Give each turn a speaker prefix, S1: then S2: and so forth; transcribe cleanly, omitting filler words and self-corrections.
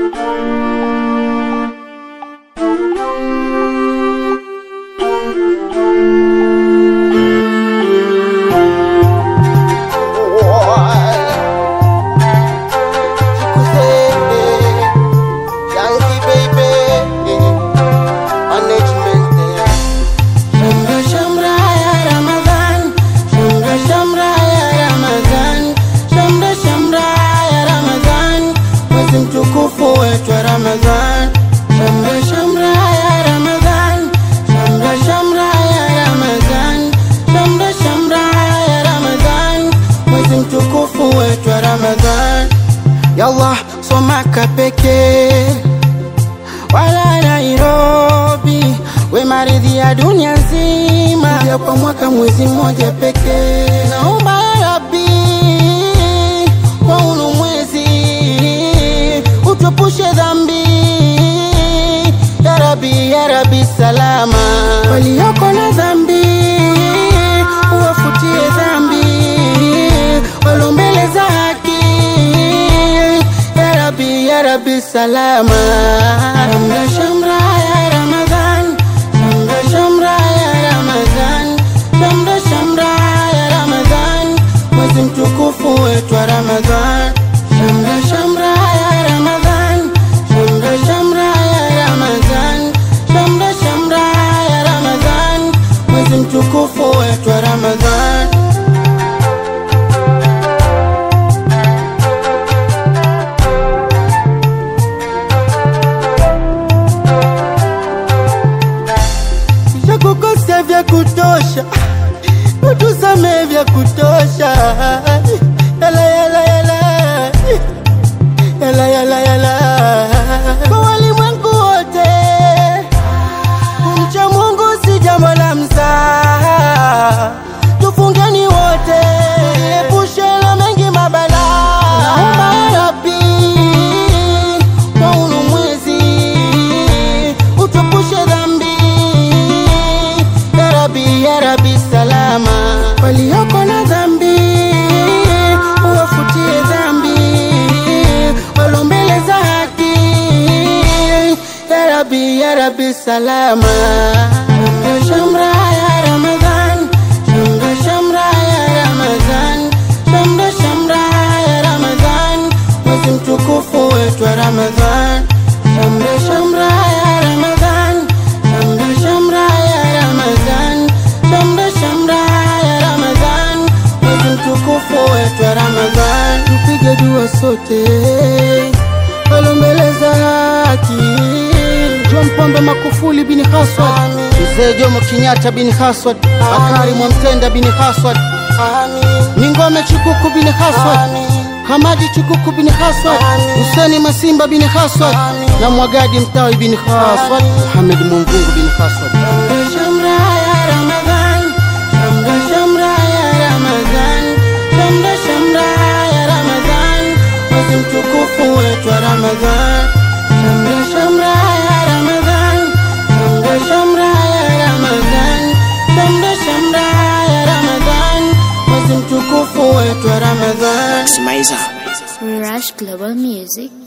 S1: Yallah somaka peke wala Nairobi, we maridhi ya dunia nzima ya kwa mwaka mwezi mmoja peke. Naomba ya Rabbi kwa unu mwezi utupushe dhambi, ya Rabbi salama. Walioko na dhambi uwafutie dhambi, walombele za haki ya Rabbi salama. Shamra shamra ya Ramadhan, shamra shamra ya Ramadhan, shamra shamra ya Ramadhan, mwezi mtukufu wetu wa Ramadhan. Shamra shamra ya Ramadhan, shamra shamra ya Ramadhan, shamra shamra ya Ramadhan, mwezi mtukufu wetu wa Ramadhan. Kukosea vya kutosha, utusame vya kutosha. Yala yala yala, yala yala yala. Kwa walimwengu wote, kumcha Mungu si jambo la mzaha. Tufungeni wote, epushe na mengi mabala. Naomba ya Rabbi kwa unu mwezi utupushe dhambi, ya Rabbi salama. Walioko na dhambi uwafutie dhambi, walombele za haki ya Rabbi salama. Shamra shamra ya Ramadhan, shamra shamra ya Ramadhan, shamra shamra ya Ramadhan, mwezi mtukufu wetu wa Ramadhan. Shamra shamra ya Ramadhan, shamra shamra ya Ramadhan, shamra shamra ya Ramadhan, mwezi mtukufu wetu wa Ramadhan. Tupige dua sote, walombeleza haki. John Pombe Magufuli bin Haswad, Mzee Jomo Kenyatta bin Haswad, Bakari Mwamtenda bin Haswad, Ningome Chikuku bin Haswad, Hamadi Chikuku bin Haswad, Hussein Masimba bin Haswad, na Mwagadi Mtawi bin Haswad, Muhammad Mungungu bin Haswad. Shamra ya Ramadhan, shamra shamra ya Ramadhan, shamra shamra ya Ramadhan, mwezi mtukufu wetu wa Ramadhan. Shamra shamra ya Ramadhan, shamra shamra ya Ramadhan, shamra shamra ya Ramadhan, mwezi mtukufu wetu wa Ramadhan.
S2: Rush Global Music.